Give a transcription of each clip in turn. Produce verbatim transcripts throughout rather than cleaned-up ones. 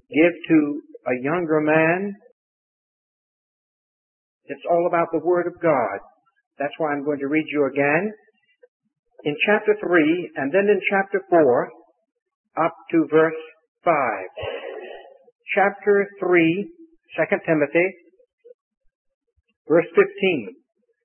give to a younger man. It's all about the Word of God. That's why I'm going to read you again. In chapter three, and then in chapter four, up to verse five. Chapter three, Second Timothy, verse fifteen.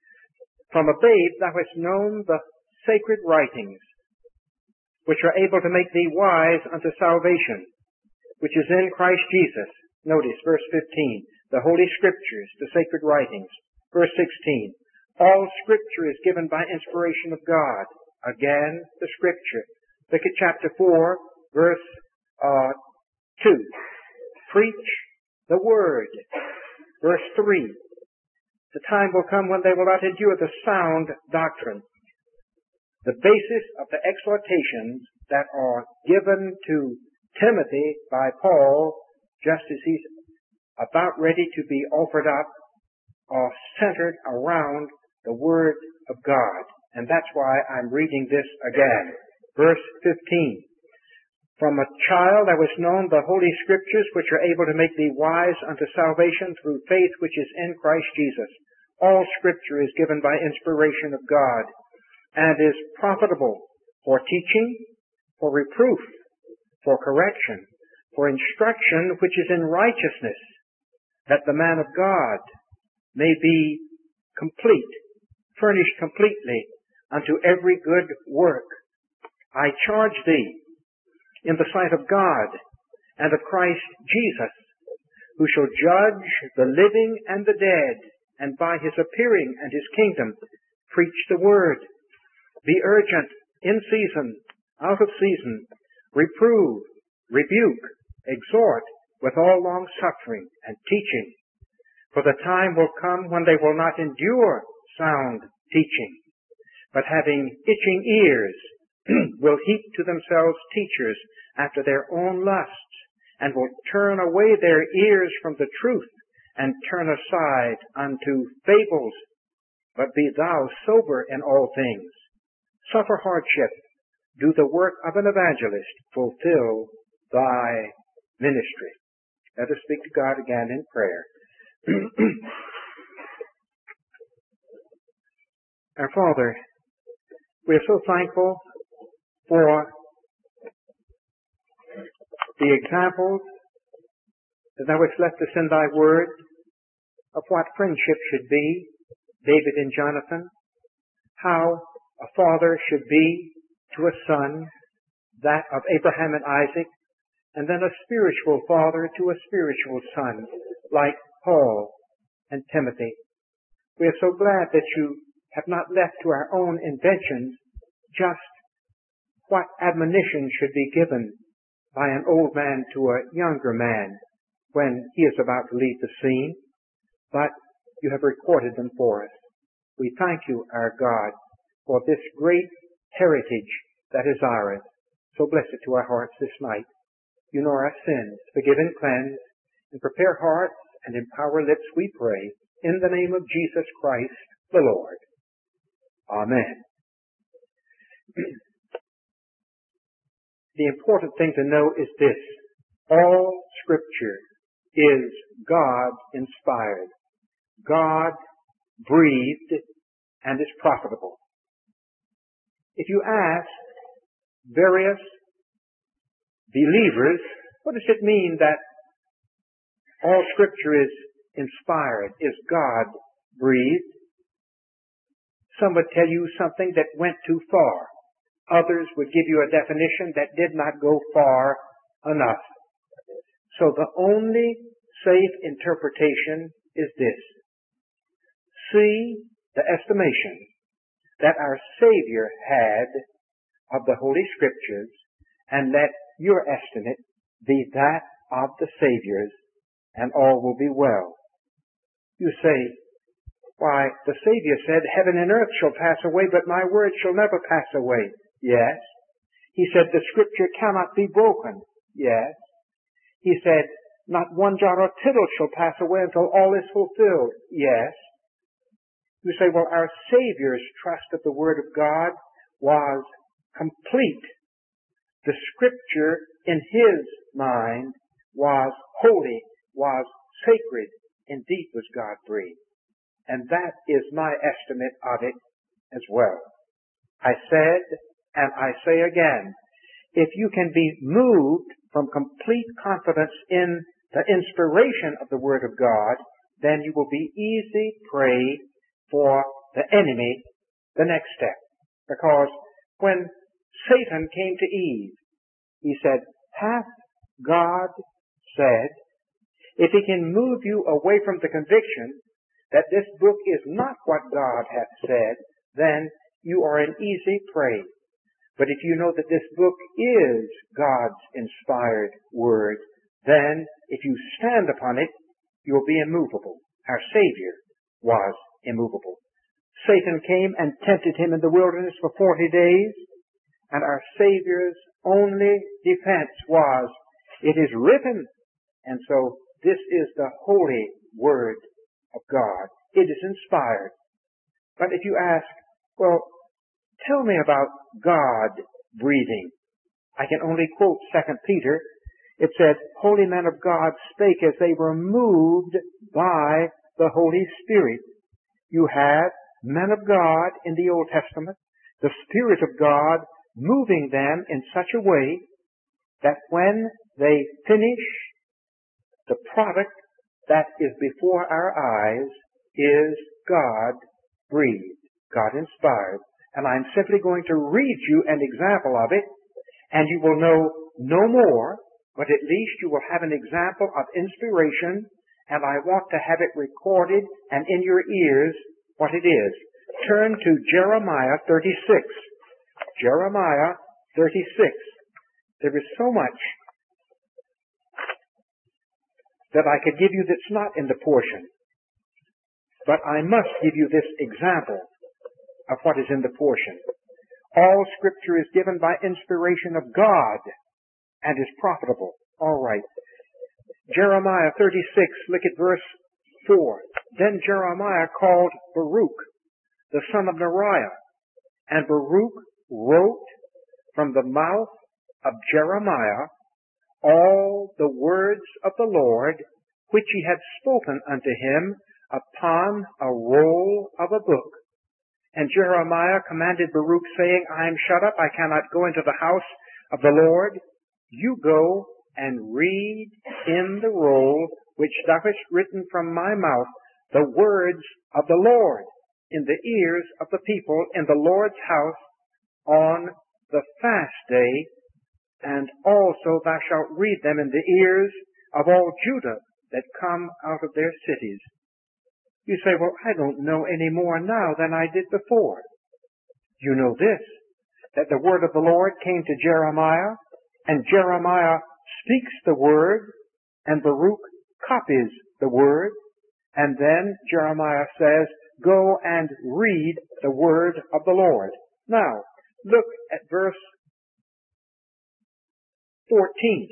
From a babe thou hast known the sacred writings, which are able to make thee wise unto salvation, which is in Christ Jesus. Notice verse fifteen. The Holy Scriptures, the sacred writings. Verse sixteen. All Scripture is given by inspiration of God. Again, the Scripture. Look at chapter four, verse uh, two. Preach the Word. Verse three. The time will come when they will not endure the sound doctrine. The basis of the exhortations that are given to Timothy by Paul, just as he's about ready to be offered up, are centered around the Word of God. And that's why I'm reading this again. Verse fifteen. From a child that was known the Holy Scriptures, which are able to make thee wise unto salvation through faith which is in Christ Jesus. All Scripture is given by inspiration of God, and is profitable for teaching, for reproof, for correction, for instruction which is in righteousness, that the man of God may be complete, furnished completely unto every good work. I charge thee in the sight of God and of Christ Jesus, who shall judge the living and the dead, and by his appearing and his kingdom preach the word. Be urgent, in season, out of season, reprove, rebuke, exhort with all long suffering and teaching. For the time will come when they will not endure sound teaching, but having itching ears, will heap to themselves teachers after their own lusts, and will turn away their ears from the truth, and turn aside unto fables. But be thou sober in all things. Suffer hardship. Do the work of an evangelist. Fulfill thy ministry. Let us speak to God again in prayer. Our Father, we are so thankful for the examples that thou hast left us in thy word of what friendship should be, David and Jonathan, how a father should be to a son, that of Abraham and Isaac, and then a spiritual father to a spiritual son, like Paul and Timothy. We are so glad that you have not left to our own inventions just what admonition should be given by an old man to a younger man when he is about to leave the scene, but you have recorded them for us. We thank you, our God, for this great heritage that is ours. So bless it to our hearts this night. You know our sins. Forgive and cleanse, and prepare hearts and empower lips, we pray, in the name of Jesus Christ, the Lord. Amen. The important thing to know is this. All Scripture is God-inspired, God-breathed, and is profitable. If you ask various believers, what does it mean that all Scripture is inspired, is God-breathed? Some would tell you something that went too far. Others would give you a definition that did not go far enough. So the only safe interpretation is this. See the estimation that our Savior had of the Holy Scriptures, and let your estimate be that of the Savior's, and all will be well. You say, why, the Savior said, heaven and earth shall pass away, but my word shall never pass away. Yes. He said, the Scripture cannot be broken. Yes. He said, not one jot or tittle shall pass away until all is fulfilled. Yes. You say, well, our Savior's trust of the Word of God was complete. The Scripture in His mind was holy, was sacred, indeed was God-breathed. And that is my estimate of it as well. I said, and I say again, if you can be moved from complete confidence in the inspiration of the Word of God, then you will be easy prey for the enemy the next step. Because when Satan came to Eve, he said, hath God said? If he can move you away from the conviction that this book is not what God hath said, then you are an easy prey. But if you know that this book is God's inspired word, then if you stand upon it, you will be immovable. Our Savior was immovable. Satan came and tempted him in the wilderness for forty days, and our Savior's only defense was, it is written. And so this is the holy word of God. It is inspired. But if you ask, well, tell me about God breathing, I can only quote Second Peter. It said, holy men of God spake as they were moved by the Holy Spirit. You have men of God in the Old Testament, the Spirit of God moving them in such a way that when they finish, the product that is before our eyes is God-breathed, God-inspired. And I'm simply going to read you an example of it, and you will know no more, but at least you will have an example of inspiration, and I want to have it recorded and in your ears what it is. Turn to Jeremiah thirty-six. Jeremiah thirty-six. There is so much that I could give you that's not in the portion, but I must give you this example of what is in the portion. All Scripture is given by inspiration of God and is profitable. All right. Jeremiah thirty-six, look at verse four. Then Jeremiah called Baruch, the son of Neriah, and Baruch wrote from the mouth of Jeremiah all the words of the Lord which he had spoken unto him upon a roll of a book. And Jeremiah commanded Baruch, saying, I am shut up, I cannot go into the house of the Lord. You go and read in the roll which thou hast written from my mouth the words of the Lord in the ears of the people in the Lord's house on the fast day, and also thou shalt read them in the ears of all Judah that come out of their cities. You say, well, I don't know any more now than I did before. You know this, that the word of the Lord came to Jeremiah, and Jeremiah speaks the word, and Baruch copies the word, and then Jeremiah says, go and read the word of the Lord. Now, look at verse fourteen,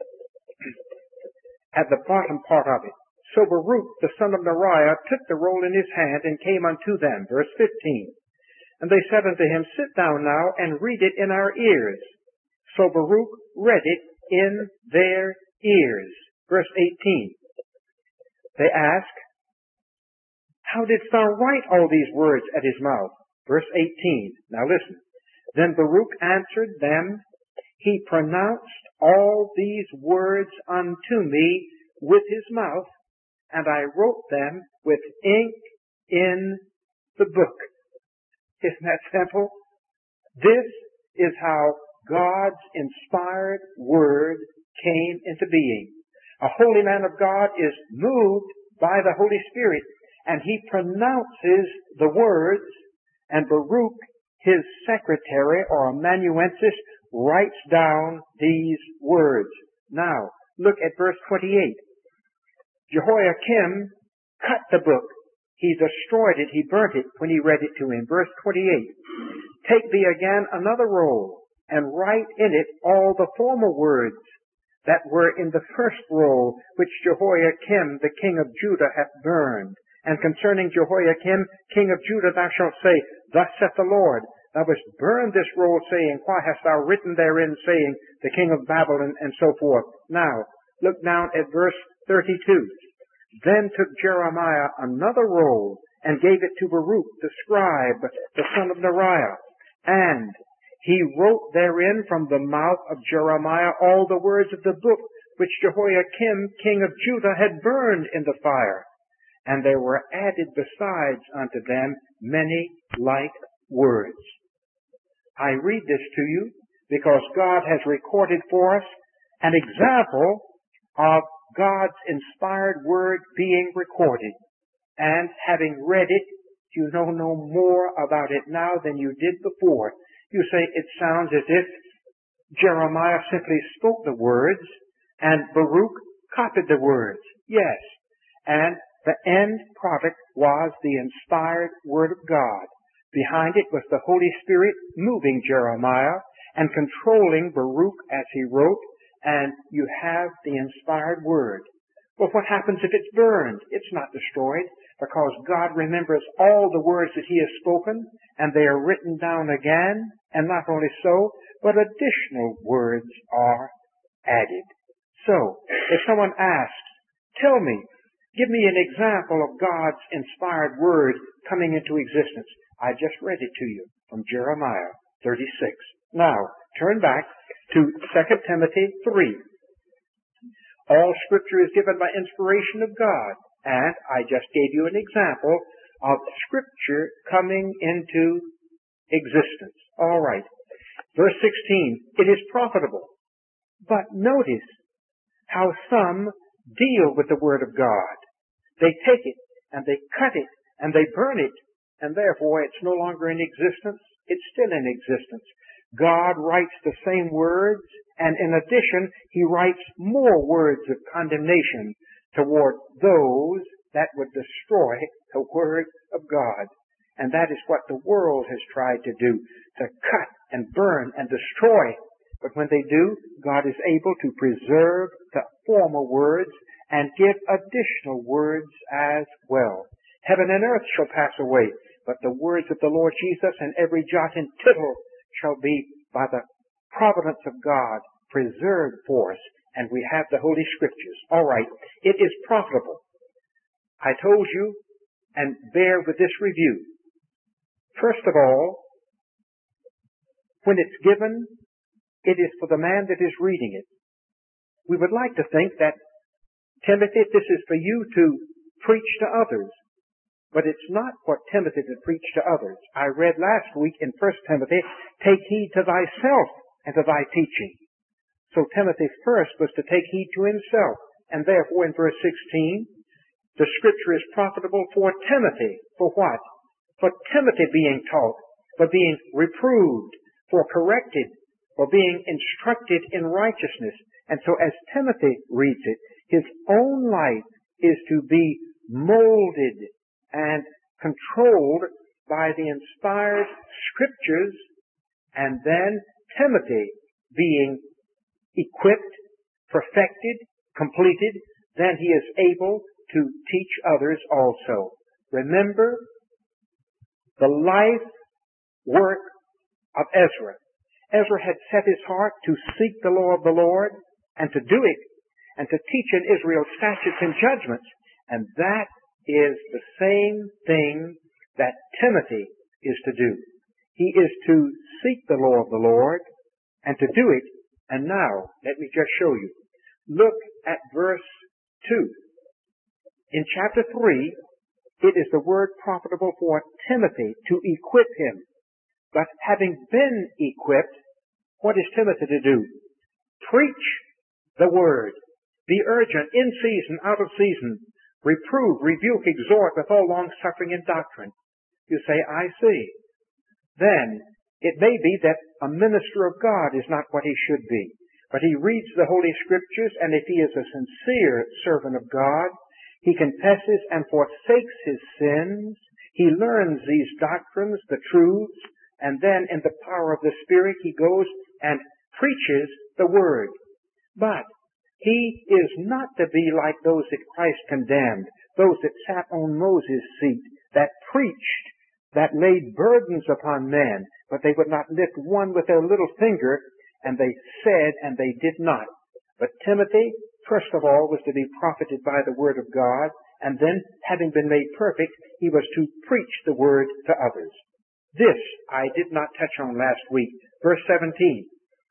at the bottom part of it. So Baruch, the son of Neriah, took the roll in his hand and came unto them. Verse fifteen. And they said unto him, sit down now and read it in our ears. So Baruch read it in their ears. Verse eighteen. They ask, how didst thou write all these words at his mouth? Verse eighteen. Now listen. Then Baruch answered them, he pronounced all these words unto me with his mouth, and I wrote them with ink in the book. Isn't that simple? This is how God's inspired word came into being. A holy man of God is moved by the Holy Spirit, and he pronounces the words, and Baruch, his secretary or amanuensis, writes down these words. Now, look at verse twenty-eight. Jehoiakim cut the book. He destroyed it. He burnt it when he read it to him. Verse twenty-eight. Take thee again another roll, and write in it all the former words that were in the first roll, which Jehoiakim, the king of Judah, hath burned. And concerning Jehoiakim, king of Judah, thou shalt say, thus saith the Lord, thou hast burned this roll, saying, why hast thou written therein, saying, the king of Babylon, and so forth. Now, Look down at verse thirty-two. Then took Jeremiah another roll and gave it to Baruch the scribe, the son of Neriah. And he wrote therein from the mouth of Jeremiah all the words of the book which Jehoiakim, king of Judah, had burned in the fire. And there were added besides unto them many like words. I read this to you because God has recorded for us an example of God's inspired word being recorded. And having read it, you know no more about it now than you did before. You say it sounds as if Jeremiah simply spoke the words and Baruch copied the words. Yes. And the end product was the inspired word of God. Behind it was the Holy Spirit moving Jeremiah and controlling Baruch as he wrote, and you have the inspired word. Well, what happens if it's burned? It's not destroyed, because God remembers all the words that he has spoken, and they are written down again, and not only so, but additional words are added. So, if someone asks, tell me, give me an example of God's inspired word coming into existence, I just read it to you from Jeremiah thirty-six. Now, turn back to Second Timothy three. All Scripture is given by inspiration of God, and I just gave you an example of Scripture coming into existence. All right. Verse sixteen, it is profitable. But notice how some deal with the Word of God. They take it, and they cut it, and they burn it, and therefore it's no longer in existence. It's still in existence. God writes the same words, and in addition, he writes more words of condemnation toward those that would destroy the Word of God. And that is what the world has tried to do, to cut and burn and destroy. But when they do, God is able to preserve the former words and give additional words as well. Heaven and earth shall pass away, but the words of the Lord Jesus and every jot and tittle shall be, by the providence of God, preserved for us, and we have the Holy Scriptures. All right, it is profitable. I told you, and bear with this review. First of all, when it's given, it is for the man that is reading it. We would like to think that, Timothy, this is for you to preach to others. But it's not for Timothy to preach to others. I read last week in First Timothy, take heed to thyself and to thy teaching. So Timothy first was to take heed to himself. And therefore in verse sixteen, the Scripture is profitable for Timothy. For what? For Timothy being taught, for being reproved, for corrected, for being instructed in righteousness. And so as Timothy reads it, his own life is to be molded and controlled by the inspired Scriptures, and then Timothy being equipped, perfected, completed, then he is able to teach others also. Remember the life work of Ezra. Ezra had set his heart to seek the law of the Lord and to do it and to teach in Israel statutes and judgments, and that is the same thing that Timothy is to do. He is to seek the law of the Lord and to do it. And now, let me just show you. Look at verse two. In chapter three, it is the word profitable for Timothy to equip him. But having been equipped, what is Timothy to do? Preach the word. Be urgent, in season, out of season. Reprove, rebuke, exhort with all long-suffering and doctrine. You say, I see. Then, it may be that a minister of God is not what he should be. But he reads the Holy Scriptures, and if he is a sincere servant of God, he confesses and forsakes his sins. He learns these doctrines, the truths, and then in the power of the Spirit, he goes and preaches the Word. But he is not to be like those that Christ condemned, those that sat on Moses' seat, that preached, that laid burdens upon men, but they would not lift one with their little finger, and they said and they did not. But Timothy first of all, was to be profited by the Word of God, and then, having been made perfect, he was to preach the Word to others. This I did not touch on last week. Verse seventeen.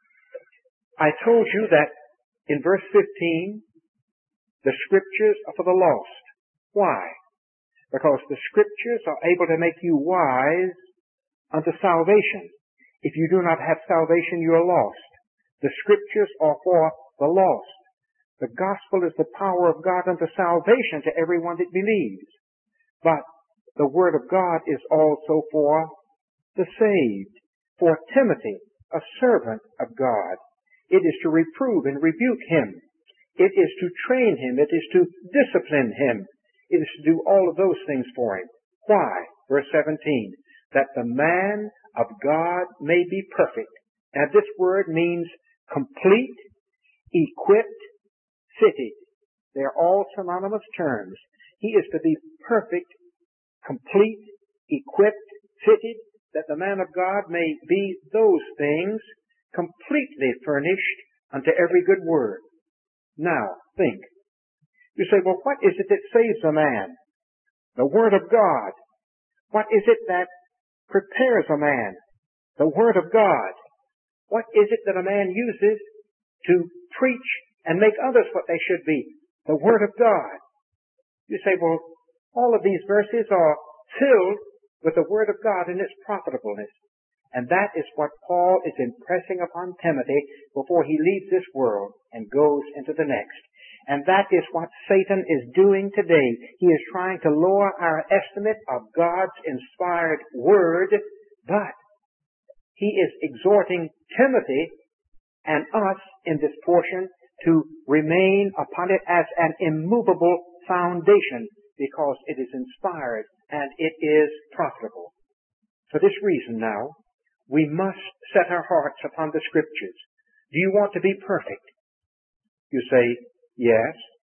I told you that in verse fifteen, the Scriptures are for the lost. Why? Because the Scriptures are able to make you wise unto salvation. If you do not have salvation, you are lost. The Scriptures are for the lost. The gospel is the power of God unto salvation to everyone that believes. But the Word of God is also for the saved, for Timothy, a servant of God. It is to reprove and rebuke him. It is to train him. It is to discipline him. It is to do all of those things for him. Why? Verse seventeen, that the man of God may be perfect. Now this word means complete, equipped, fitted. They're all synonymous terms. He is to be perfect, complete, equipped, fitted, that the man of God may be those things, completely furnished unto every good word. Now, think. You say, well, what is it that saves a man? The Word of God. What is it that prepares a man? The Word of God. What is it that a man uses to preach and make others what they should be? The Word of God. You say, well, all of these verses are filled with the Word of God and its profitableness. And that is what Paul is impressing upon Timothy before he leaves this world and goes into the next. And that is what Satan is doing today. He is trying to lower our estimate of God's inspired Word, but he is exhorting Timothy and us in this portion to remain upon it as an immovable foundation because it is inspired and it is profitable. For this reason now, we must set our hearts upon the Scriptures. Do you want to be perfect? You say, yes,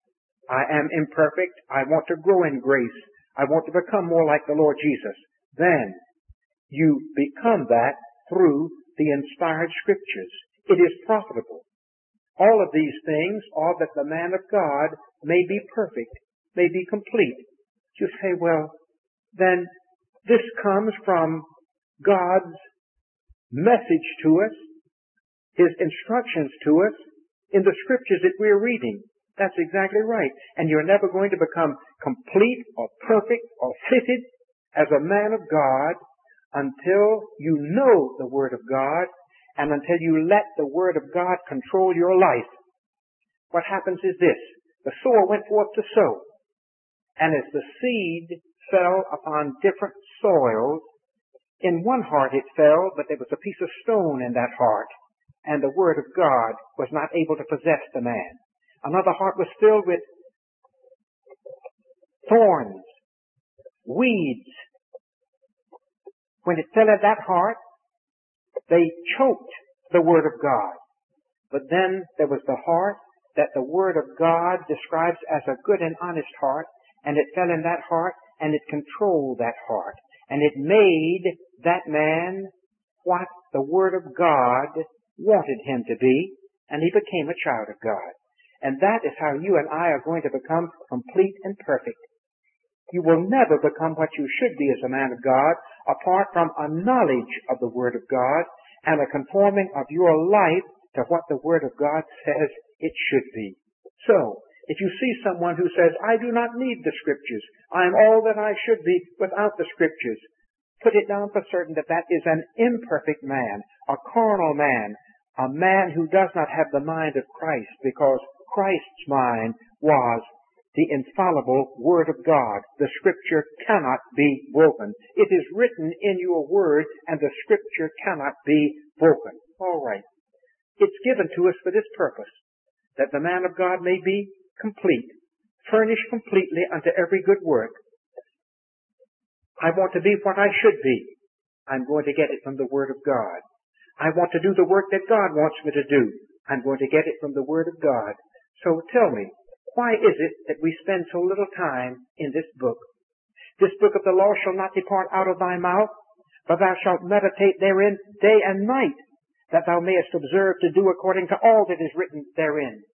I am imperfect. I want to grow in grace. I want to become more like the Lord Jesus. Then you become that through the inspired Scriptures. It is profitable. All of these things are that the man of God may be perfect, may be complete. You say, well, then this comes from God's message to us, His instructions to us in the Scriptures that we're reading. That's exactly right. And you're never going to become complete or perfect or fitted as a man of God until you know the Word of God and until you let the Word of God control your life. What happens is this. The sower went forth to sow. And as the seed fell upon different soils, in one heart it fell, but there was a piece of stone in that heart, and the Word of God was not able to possess the man. Another heart was filled with thorns, weeds. When it fell in that heart, they choked the Word of God. But then there was the heart that the Word of God describes as a good and honest heart, and it fell in that heart, and it controlled that heart. And it made that man what the Word of God wanted him to be, and he became a child of God. And that is how you and I are going to become complete and perfect. You will never become what you should be as a man of God apart from a knowledge of the Word of God and a conforming of your life to what the Word of God says it should be. So, if you see someone who says, I do not need the Scriptures, I am all that I should be without the Scriptures, put it down for certain that that is an imperfect man, a carnal man, a man who does not have the mind of Christ, because Christ's mind was the infallible Word of God. The Scripture cannot be broken. It is written in your Word, and the Scripture cannot be broken. All right. It's given to us for this purpose, that the man of God may be complete, furnished completely unto every good work. I want to be what I should be. I'm going to get it from the Word of God. I want to do the work that God wants me to do. I'm going to get it from the Word of God. So tell me, why is it that we spend so little time in this book? This book of the law shall not depart out of thy mouth, but thou shalt meditate therein day and night, that thou mayest observe to do according to all that is written therein.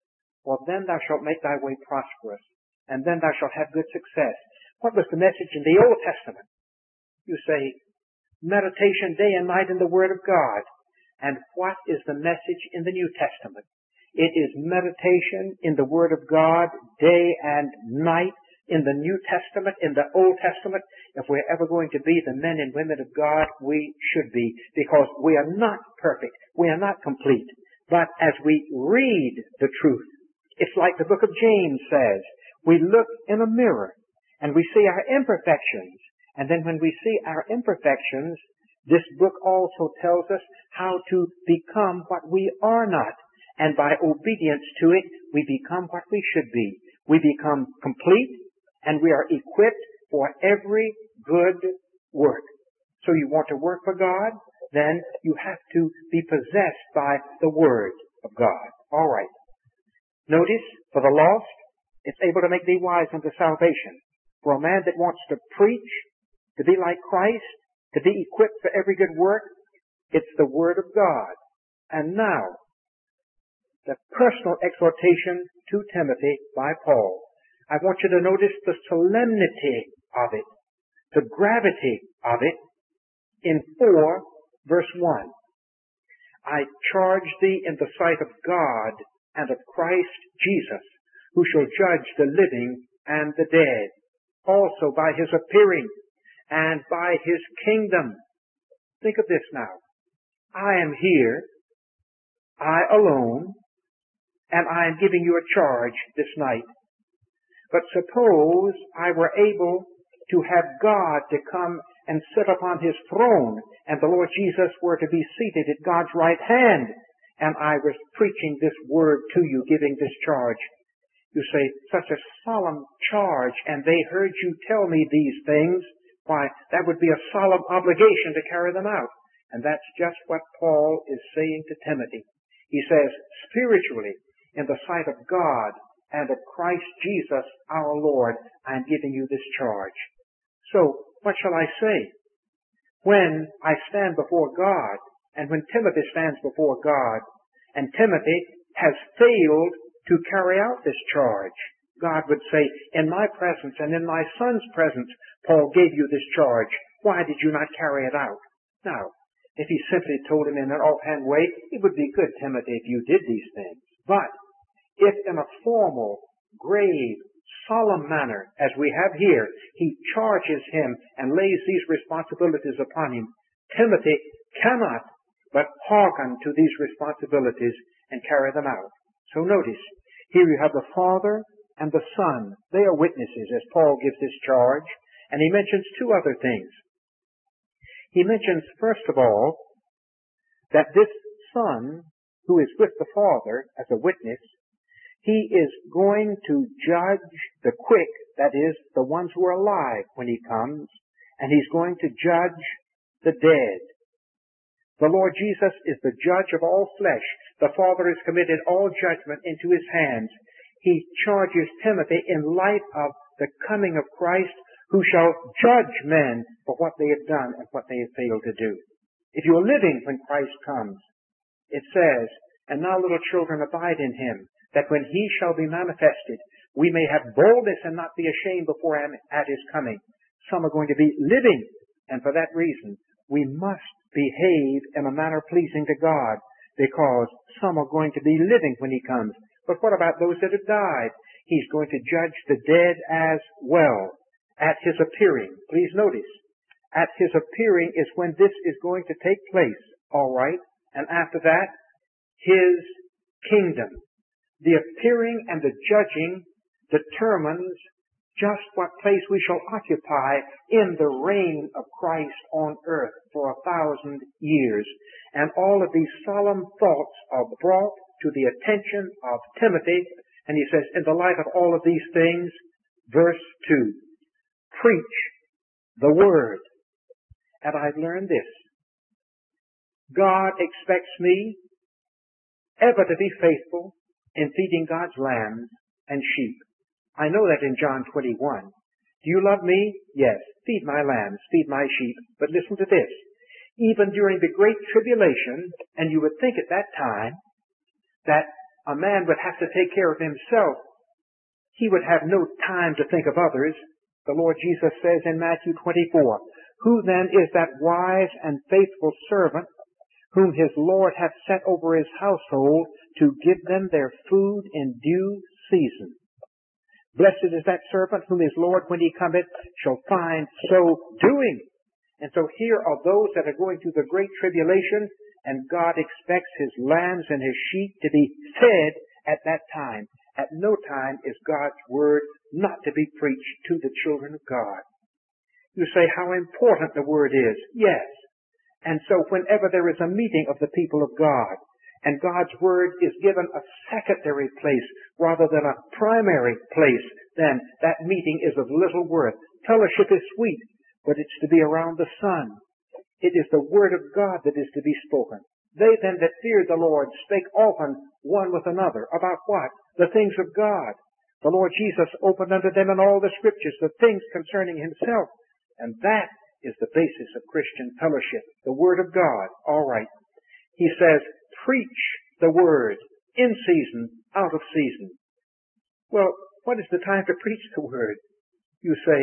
for then thou shalt make thy way prosperous, and then thou shalt have good success. What was the message in the Old Testament? You say, meditation day and night in the Word of God. And what is the message in the New Testament? It is meditation in the Word of God day and night in the New Testament, in the Old Testament. If we're ever going to be the men and women of God, we should be, because we are not perfect. We are not complete. But as we read the truth, it's like the book of James says, we look in a mirror and we see our imperfections. And then when we see our imperfections, this book also tells us how to become what we are not. And by obedience to it, we become what we should be. We become complete, and we are equipped for every good work. So you want to work for God? Then you have to be possessed by the Word of God. All right. Notice, for the lost, it's able to make thee wise unto salvation. For a man that wants to preach, to be like Christ, to be equipped for every good work, it's the Word of God. And now, the personal exhortation to Timothy by Paul. I want you to notice the solemnity of it, the gravity of it, in four, verse one. I charge thee in the sight of God and of Christ Jesus, who shall judge the living and the dead, also by his appearing and by his kingdom. Think of this now. I am here, I alone, and I am giving you a charge this night. But suppose I were able to have God to come and sit upon his throne, and the Lord Jesus were to be seated at God's right hand, and I was preaching this word to you, giving this charge. You say, such a solemn charge, and they heard you tell me these things. Why, that would be a solemn obligation to carry them out. And that's just what Paul is saying to Timothy. He says, spiritually, in the sight of God and of Christ Jesus our Lord, I am giving you this charge. So, what shall I say? When I stand before God, and when Timothy stands before God, and Timothy has failed to carry out this charge, God would say, in my presence and in my son's presence, Paul gave you this charge. Why did you not carry it out? Now, if he simply told him in an offhand way, it would be good, Timothy, if you did these things. But if in a formal, grave, solemn manner, as we have here, he charges him and lays these responsibilities upon him, Timothy cannot but hearken to these responsibilities and carry them out. So notice, here you have the Father and the Son. They are witnesses as Paul gives this charge, and he mentions two other things. He mentions, first of all, that this Son, who is with the Father as a witness, he is going to judge the quick, that is, the ones who are alive when he comes, and he's going to judge the dead. The Lord Jesus is the judge of all flesh. The Father has committed all judgment into his hands. He charges Timothy in light of the coming of Christ, who shall judge men for what they have done and what they have failed to do. If you are living when Christ comes, it says, and now little children abide in him, that when he shall be manifested, we may have boldness and not be ashamed before him at his coming. Some are going to be living, and for that reason, we must behave in a manner pleasing to God, because some are going to be living when he comes. But what about those that have died? He's going to judge the dead as well at his appearing. Please notice, at his appearing is when this is going to take place, all right? And after that, his kingdom. The appearing and the judging determines just what place we shall occupy in the reign of Christ on earth for a thousand years. And all of these solemn thoughts are brought to the attention of Timothy. And he says, in the light of all of these things, verse two, preach the word. And I've learned this. God expects me ever to be faithful in feeding God's lambs and sheep. I know that in John twenty-one. Do you love me? Yes. Feed my lambs, feed my sheep. But listen to this. Even during the great tribulation, and you would think at that time that a man would have to take care of himself. He would have no time to think of others. The Lord Jesus says in Matthew twenty-four, "Who then is that wise and faithful servant whom his Lord hath set over his household to give them their food in due season? Blessed is that servant whom his Lord, when he cometh, shall find so doing." And so here are those that are going through the great tribulation, and God expects his lambs and his sheep to be fed at that time. At no time is God's word not to be preached to the children of God. You say how important the word is. Yes. And so whenever there is a meeting of the people of God, and God's word is given a secondary place rather than a primary place, then that meeting is of little worth. Fellowship is sweet, but it's to be around the sun. It is the word of God that is to be spoken. They then that feared the Lord spake often one with another. About what? The things of God. The Lord Jesus opened unto them in all the scriptures the things concerning himself. And that is the basis of Christian fellowship. The word of God. All right. He says, preach the word in season, out of season. Well, what is the time to preach the word? You say,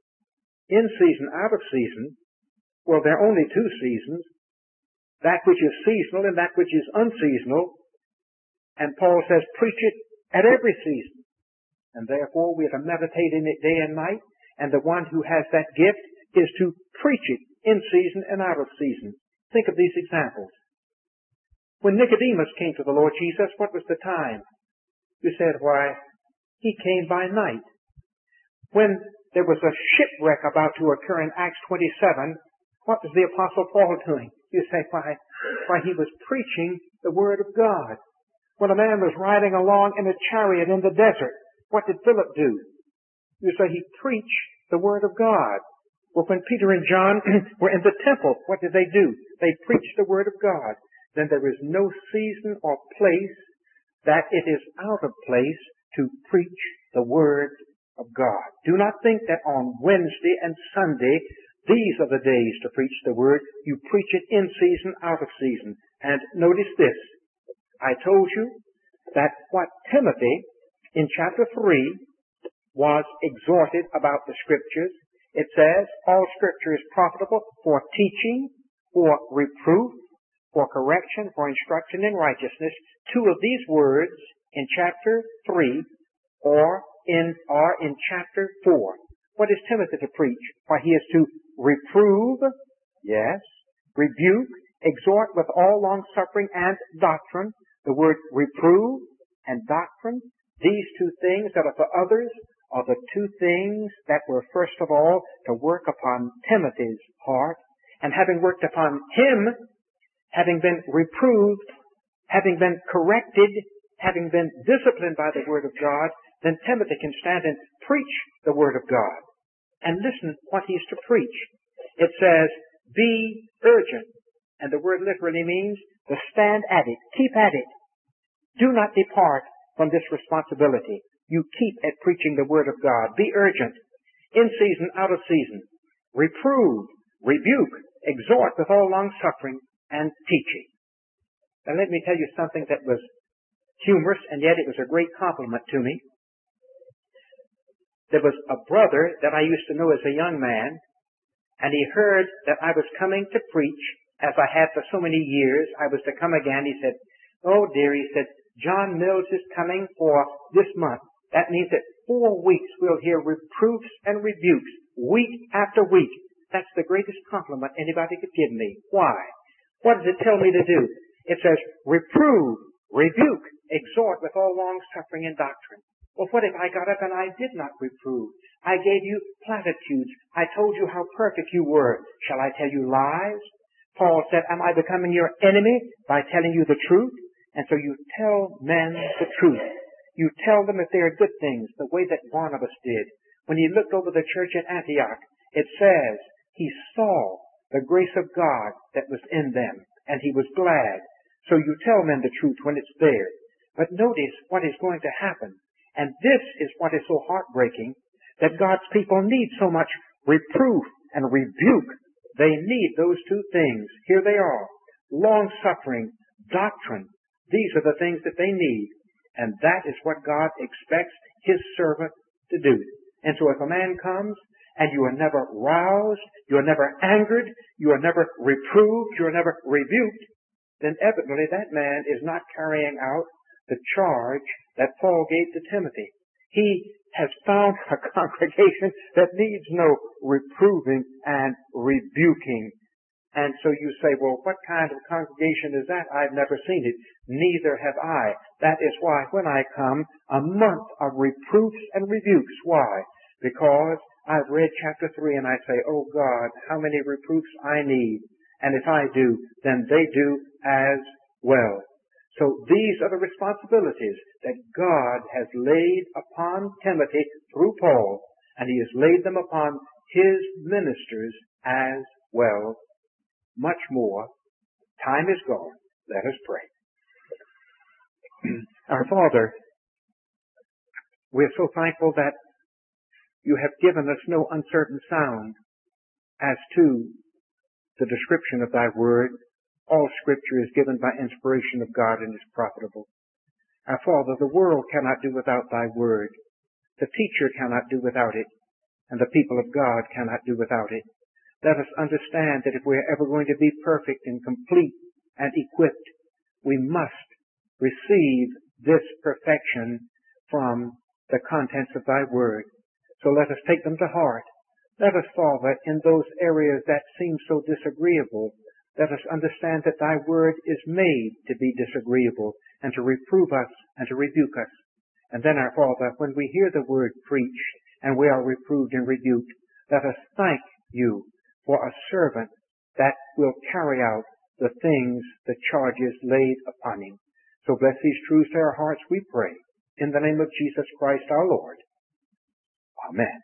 in season, out of season. Well, there are only two seasons. That which is seasonal and that which is unseasonal. And Paul says, preach it at every season. And therefore we are to meditate in it day and night. And the one who has that gift is to preach it in season and out of season. Think of these examples. When Nicodemus came to the Lord Jesus, what was the time? You said, why, he came by night. When there was a shipwreck about to occur in Acts twenty-seven, what was the Apostle Paul doing? You say, why, why he was preaching the Word of God. When a man was riding along in a chariot in the desert, what did Philip do? You say he preached the Word of God. Well, when Peter and John were in the temple, what did they do? They preached the Word of God. Then there is no season or place that it is out of place to preach the Word of God. Do not think that on Wednesday and Sunday, these are the days to preach the Word. You preach it in season, out of season. And notice this. I told you that what Timothy, in chapter three, was exhorted about the Scriptures. It says, all Scripture is profitable for teaching, for reproof, for correction, for instruction in righteousness. Two of these words in chapter three or in, are in chapter four. What is Timothy to preach? Why, he is to reprove, yes, rebuke, exhort with all long-suffering and doctrine. The word reprove and doctrine, these two things that are for others are the two things that were first of all to work upon Timothy's heart. And having worked upon him, having been reproved, having been corrected, having been disciplined by the Word of God, then Timothy can stand and preach the Word of God. And listen what he's to preach. It says, be urgent. And the word literally means to stand at it. Keep at it. Do not depart from this responsibility. You keep at preaching the Word of God. Be urgent. In season, out of season. Reprove, rebuke, exhort with all long-suffering and teaching. Now let me tell you something that was humorous, and yet it was a great compliment to me. There was a brother that I used to know as a young man, and he heard that I was coming to preach, as I had for so many years. I was to come again. He said, oh dear, he said, John Mills is coming for this month. That means that four weeks we'll hear reproofs and rebukes, week after week. That's the greatest compliment anybody could give me. Why? What does it tell me to do? It says, reprove, rebuke, exhort with all long-suffering and doctrine. Well, what if I got up and I did not reprove? I gave you platitudes. I told you how perfect you were. Shall I tell you lies? Paul said, am I becoming your enemy by telling you the truth? And so you tell men the truth. You tell them if they are good things, the way that Barnabas did. When he looked over the church at Antioch, it says he saw the grace of God that was in them, and he was glad. So you tell men the truth when it's there. But notice what is going to happen. And this is what is so heartbreaking, that God's people need so much reproof and rebuke. They need those two things. Here they are. Long-suffering, doctrine. These are the things that they need. And that is what God expects His servant to do. And so if a man comes and you are never roused, you are never angered, you are never reproved, you are never rebuked, then evidently that man is not carrying out the charge that Paul gave to Timothy. He has found a congregation that needs no reproving and rebuking. And so you say, well, what kind of congregation is that? I've never seen it. Neither have I. That is why when I come, a month of reproofs and rebukes. Why? Because I've read chapter three and I say, oh God, how many reproofs I need. And if I do, then they do as well. So these are the responsibilities that God has laid upon Timothy through Paul, and He has laid them upon His ministers as well. Much more. Time is gone. Let us pray. Our Father, we are so thankful that You have given us no uncertain sound as to the description of Thy Word. All Scripture is given by inspiration of God and is profitable. Our Father, the world cannot do without Thy Word. The teacher cannot do without it, and the people of God cannot do without it. Let us understand that if we are ever going to be perfect and complete and equipped, we must receive this perfection from the contents of Thy Word. So let us take them to heart. Let us, Father, in those areas that seem so disagreeable, let us understand that Thy Word is made to be disagreeable and to reprove us and to rebuke us. And then, our Father, when we hear the Word preached and we are reproved and rebuked, let us thank You for a servant that will carry out the things, the charges laid upon him. So bless these truths to our hearts, we pray. In the name of Jesus Christ our Lord. Amen.